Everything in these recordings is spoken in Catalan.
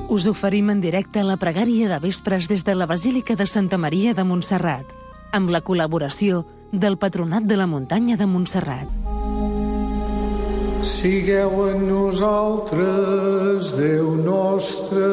Us oferim en directe la pregària de vespres des de la Basílica de Santa Maria de Montserrat, amb la col·laboració del Patronat de la Muntanya de Montserrat. Sigueu en nosaltres, Déu nostre.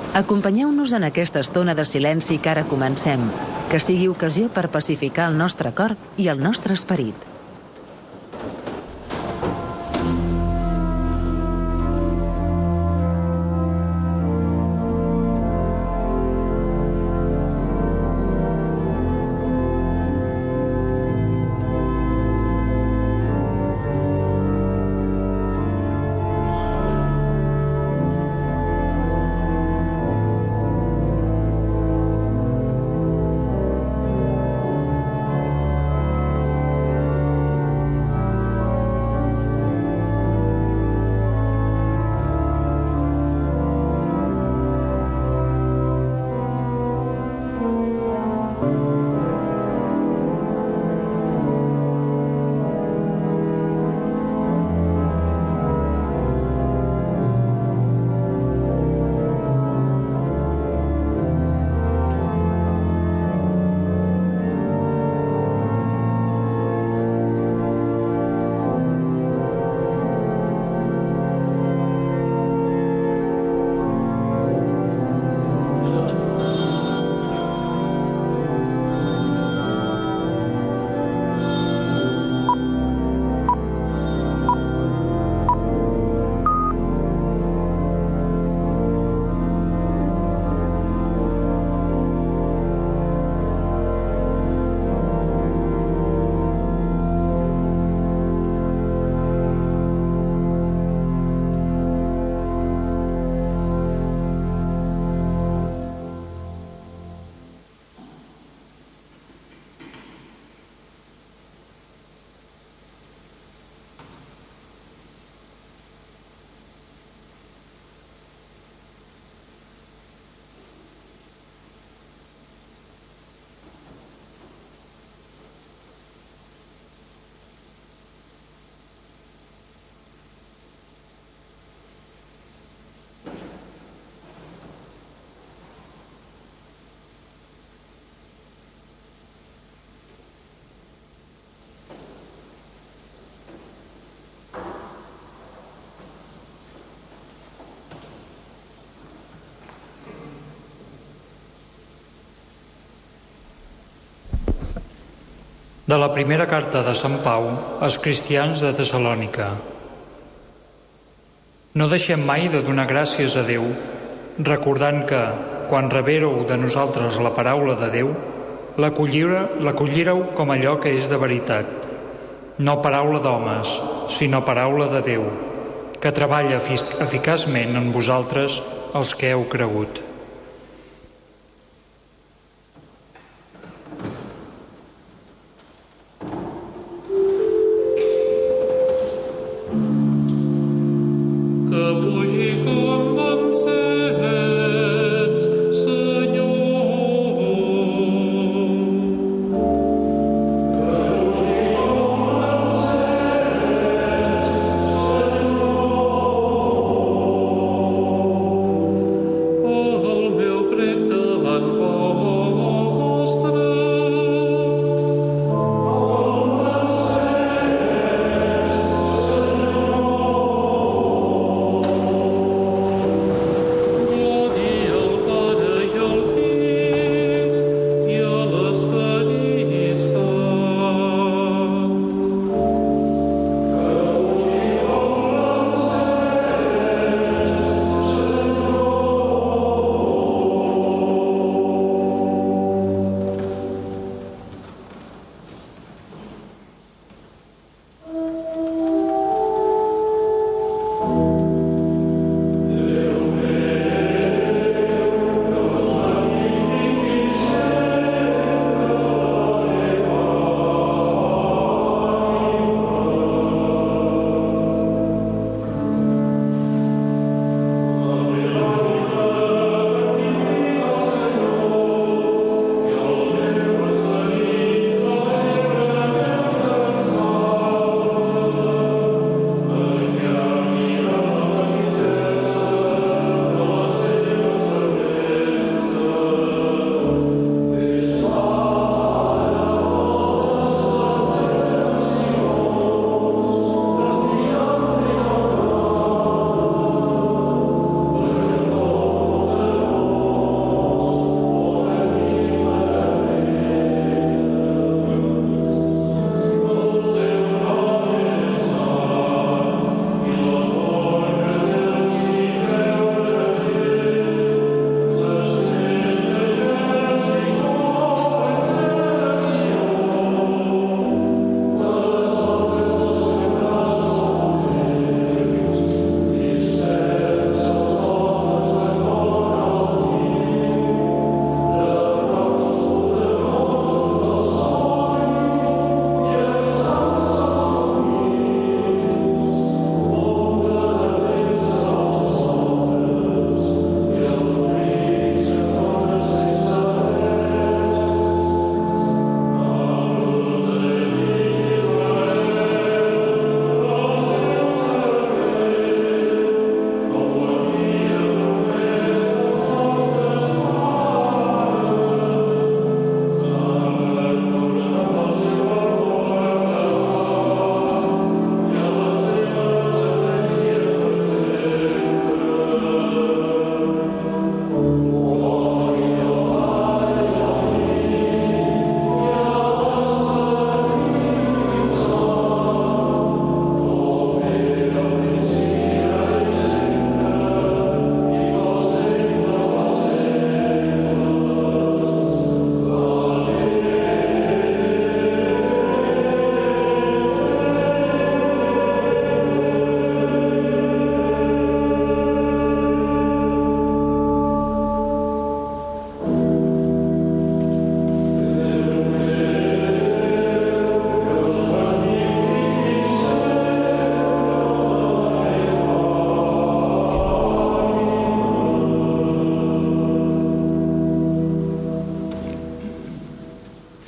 Acompanyeu-nos en aquesta estona de silenci que ara comencem, que sigui ocasió per pacificar el nostre cor i el nostre esperit. De la primera carta de Sant Pau als cristians de Tessalònica. No deixem mai de donar gràcies a Déu, recordant que, quan rebéreu de nosaltres la paraula de Déu, l'acollíreu com allò que és de veritat, no paraula d'homes, sinó paraula de Déu, que treballa eficaçment en vosaltres els que heu cregut. Oh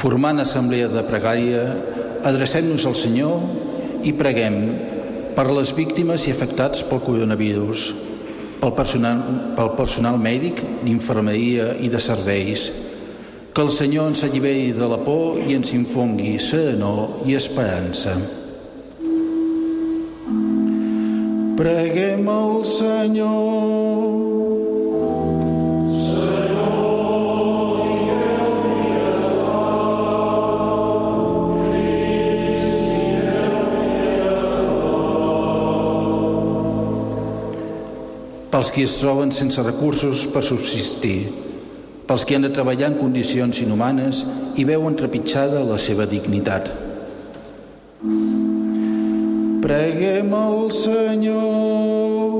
Formant assemblea de pregària, adrecem-nos al Senyor i preguem per les víctimes i afectats pel coronavirus, pel personal mèdic, d'infermeria i de serveis. Que el Senyor ens alliberi de la por i ens infongui serenor i esperança. Preguem al Senyor. Pels qui es troben sense recursos per subsistir, pels qui han de treballar en condicions inhumanes i veuen trepitjada la seva dignitat. Preguem al Senyor.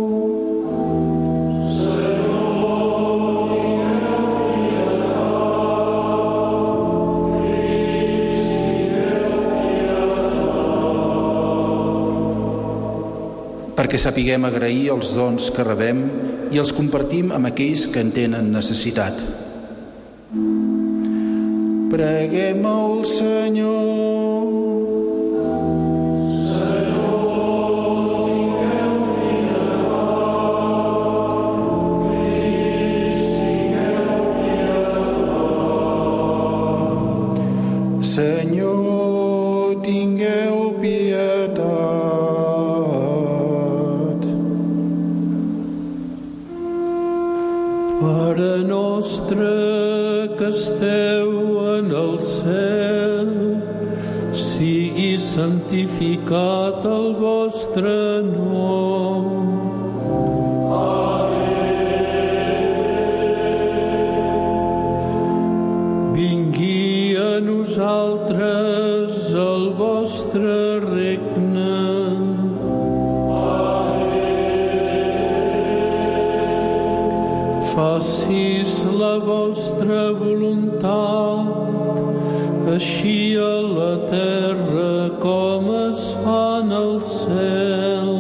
Perquè sapiguem agrair els dons que rebem i els compartim amb aquells que en tenen necessitat. Preguem al Senyor. Senyor, tingueu pietat. Pare nostre que esteu en el cel, sigui santificat el vostre nom. Vingui a nosaltres el vostre regne. Facis la vostra voluntat, així a la terra com es fa en el cel.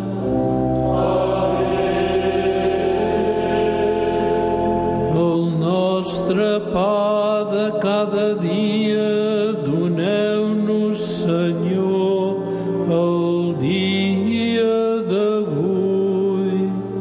El nostre pa de cada dia doneu-nos, Senyor, el dia d'avui.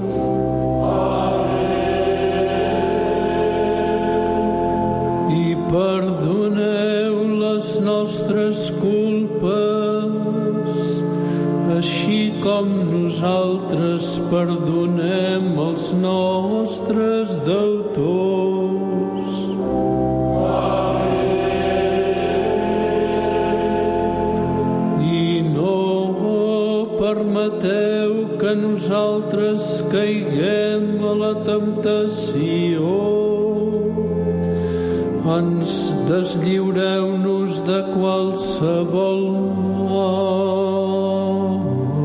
I perdoneu les nostres culpes, així com nosaltres perdonem els nostres deutors. I no permeteu que nosaltres caiguem a la temptació. Ens deslliureu-nos de qualsevol mal.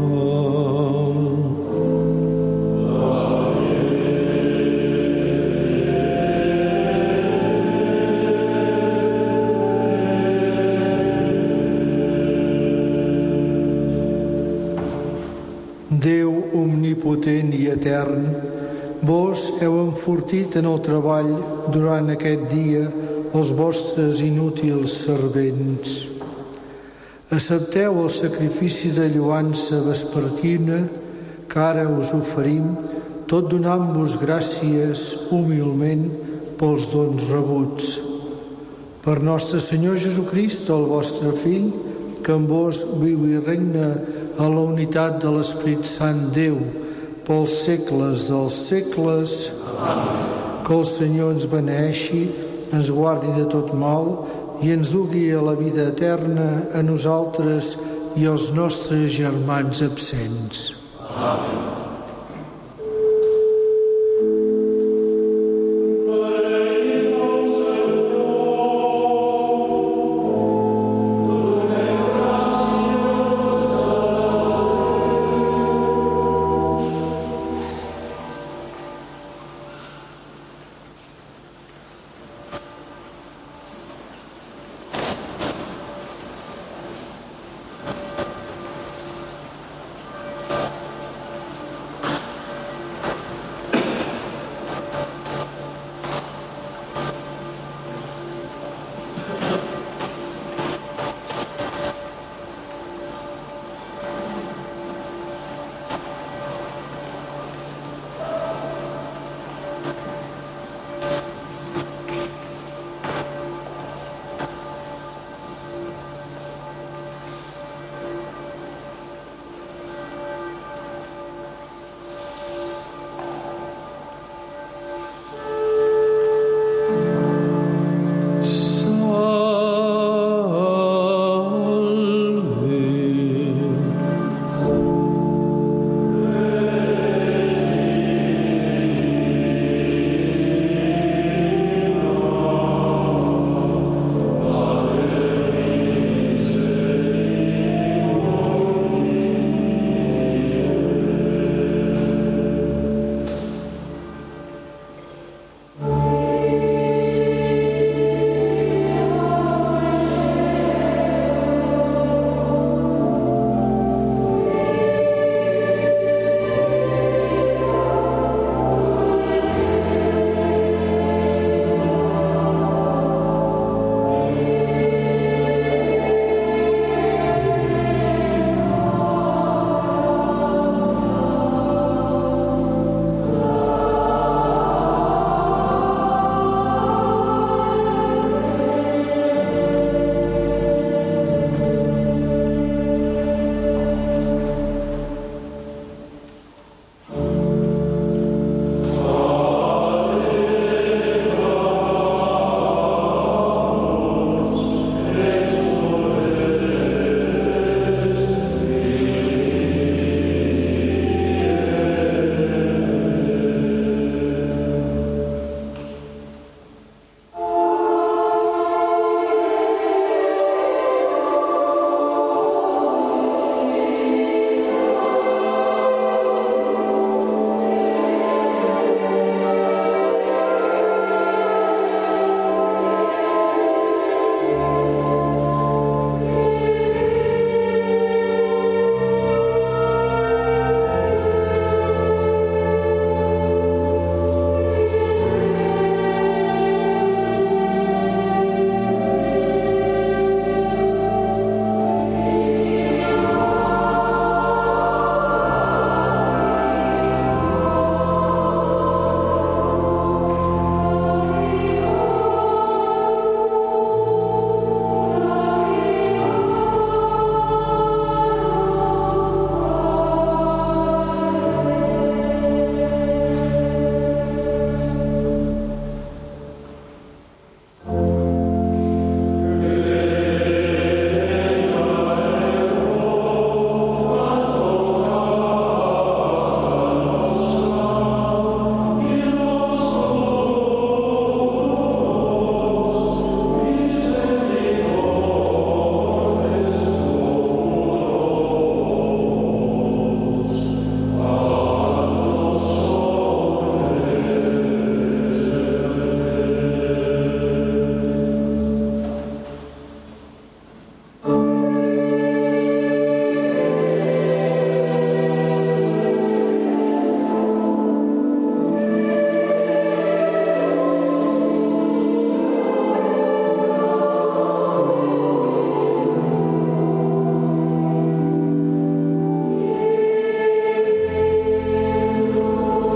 Déu omnipotent i etern, vos heu enfortit en el treball durant aquest dia els vostres inútils servents. Accepteu el sacrifici de lloança vespertina que ara us oferim, tot donant-vos gràcies humilment pels dons rebuts. Per nostre Senyor Jesucrist, el vostre Fill, que amb vos viu i regna a la unitat de l'Esperit Sant Déu, pels segles dels segles. Amén. Que el Senyor ens beneeixi, ens guardi de tot mal i ens dugui a la vida eterna a nosaltres i als nostres germans absents. Amén.